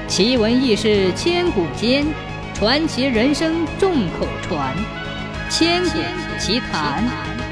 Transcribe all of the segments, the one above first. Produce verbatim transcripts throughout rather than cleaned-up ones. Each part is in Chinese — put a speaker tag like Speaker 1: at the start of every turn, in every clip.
Speaker 1: 奇闻异事千古间，传奇人生众口传。千古奇谈。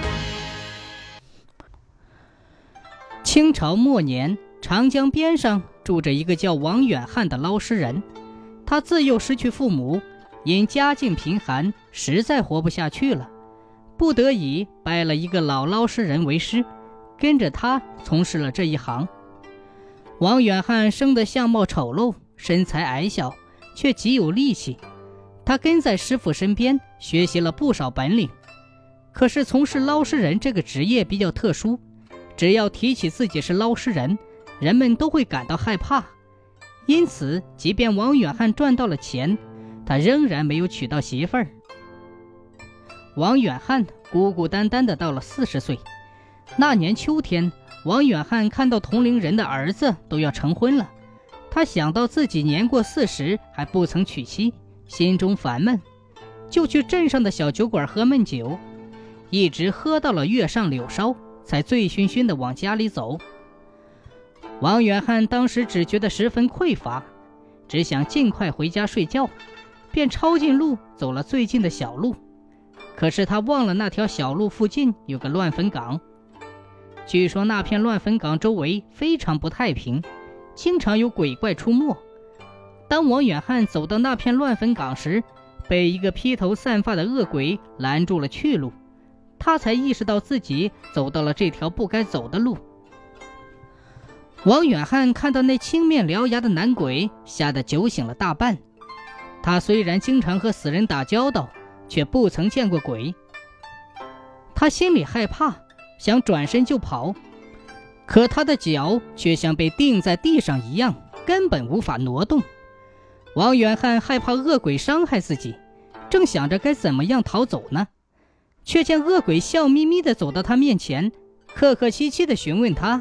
Speaker 1: 清朝末年，长江边上住着一个叫王远汉的捞尸人。他自幼失去父母，因家境贫寒，实在活不下去了，不得已拜了一个老捞尸人为师，跟着他从事了这一行。王远汉生得相貌丑陋，身材矮小，却极有力气。他跟在师傅身边学习了不少本领。可是从事捞尸人这个职业比较特殊，只要提起自己是捞尸人，人们都会感到害怕。因此即便王远汉赚到了钱，他仍然没有娶到媳妇儿。王远汉孤孤单单的到了四十岁。那年秋天，王远汉看到同龄人的儿子都要成婚了，他想到自己年过四十还不曾娶妻，心中烦闷，就去镇上的小酒馆喝闷酒，一直喝到了月上柳梢，才醉醺醺地往家里走。王远汉当时只觉得十分匮乏，只想尽快回家睡觉，便抄近路走了最近的小路。可是他忘了那条小路附近有个乱坟岗。据说那片乱坟岗周围非常不太平，经常有鬼怪出没。当王远汉走到那片乱坟岗时，被一个披头散发的恶鬼拦住了去路，他才意识到自己走到了这条不该走的路。王远汉看到那青面獠牙的男鬼，吓得酒醒了大半。他虽然经常和死人打交道，却不曾见过鬼。他心里害怕，想转身就跑，可他的脚却像被钉在地上一样，根本无法挪动。王远汉害怕恶鬼伤害自己，正想着该怎么样逃走呢，却见恶鬼笑眯眯地走到他面前，客客气气地询问他：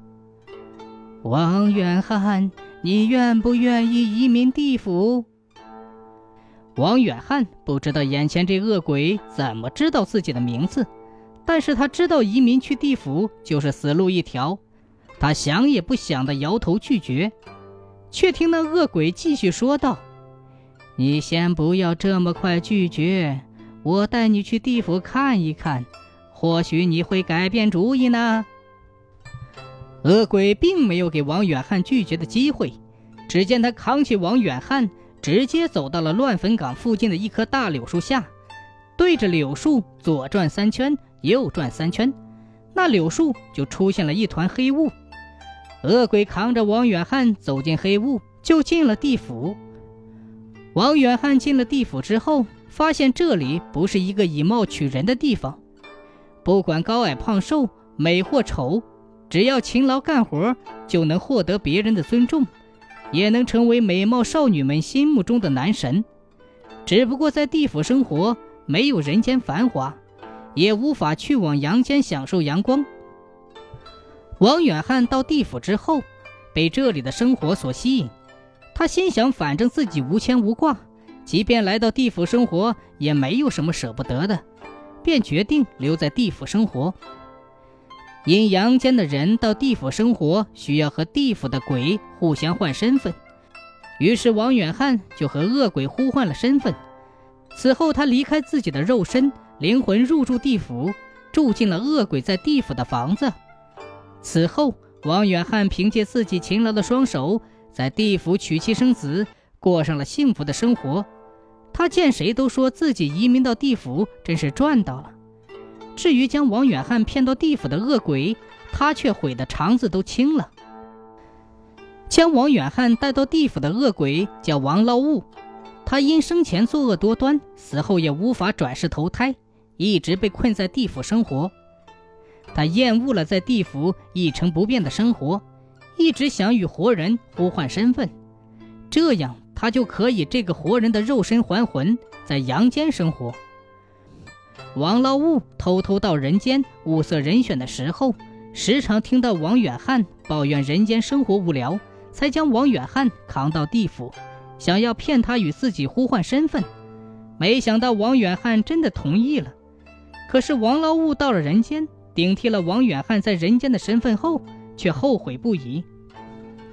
Speaker 1: 王远汉，你愿不愿意移民地府？王远汉不知道眼前这恶鬼怎么知道自己的名字，但是他知道移民去地府就是死路一条，他想也不想地摇头拒绝。却听那恶鬼继续说道：你先不要这么快拒绝，我带你去地府看一看，或许你会改变主意呢。恶鬼并没有给王远汉拒绝的机会，只见他扛起王远汉，直接走到了乱坟岗附近的一棵大柳树下，对着柳树左转三圈，右转三圈，那柳树就出现了一团黑雾。恶鬼扛着王远汉走进黑雾，就进了地府。王远汉进了地府之后，发现这里不是一个以貌取人的地方，不管高矮胖瘦，美或丑，只要勤劳干活，就能获得别人的尊重，也能成为美貌少女们心目中的男神。只不过在地府生活没有人间繁华，也无法去往阳间享受阳光。王远汉到地府之后，被这里的生活所吸引，他心想反正自己无牵无挂，即便来到地府生活也没有什么舍不得的，便决定留在地府生活。因阳间的人到地府生活需要和地府的鬼互相换身份，于是王远汉就和恶鬼互换了身份。此后他离开自己的肉身，灵魂入住地府，住进了恶鬼在地府的房子。此后王远汉凭借自己勤劳的双手，在地府娶妻生子，过上了幸福的生活。他见谁都说自己移民到地府真是赚到了。至于将王远汉骗到地府的恶鬼，他却悔得肠子都青了。将王远汉带到地府的恶鬼叫王捞物，他因生前作恶多端，死后也无法转世投胎，一直被困在地府生活。他厌恶了在地府一成不变的生活，一直想与活人互换身份，这样他就可以这个活人的肉身还魂，在阳间生活。王捞物偷偷到人间物色人选的时候，时常听到王远汉抱怨人间生活无聊，才将王远汉扛到地府，想要骗他与自己互换身份。没想到王远汉真的同意了。可是王捞物到了人间，顶替了王远汉在人间的身份后，却后悔不已。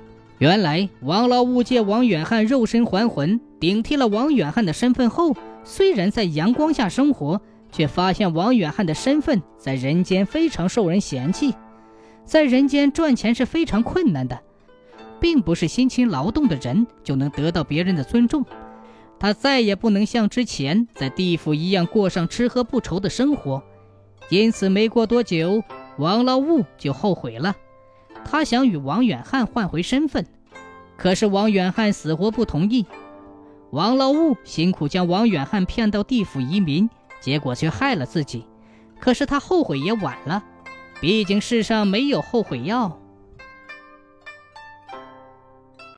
Speaker 1: 原来王老五借王远汉肉身还魂，顶替了王远汉的身份后，虽然在阳光下生活，却发现王远汉的身份在人间非常受人嫌弃。在人间赚钱是非常困难的，并不是辛勤劳动的人就能得到别人的尊重。他再也不能像之前在地府一样过上吃喝不愁的生活。因此没过多久，王老五就后悔了。他想与王远汉换回身份，可是王远汉死活不同意。王老五辛苦将王远汉骗到地府移民，结果却害了自己。可是他后悔也晚了，毕竟世上没有后悔药。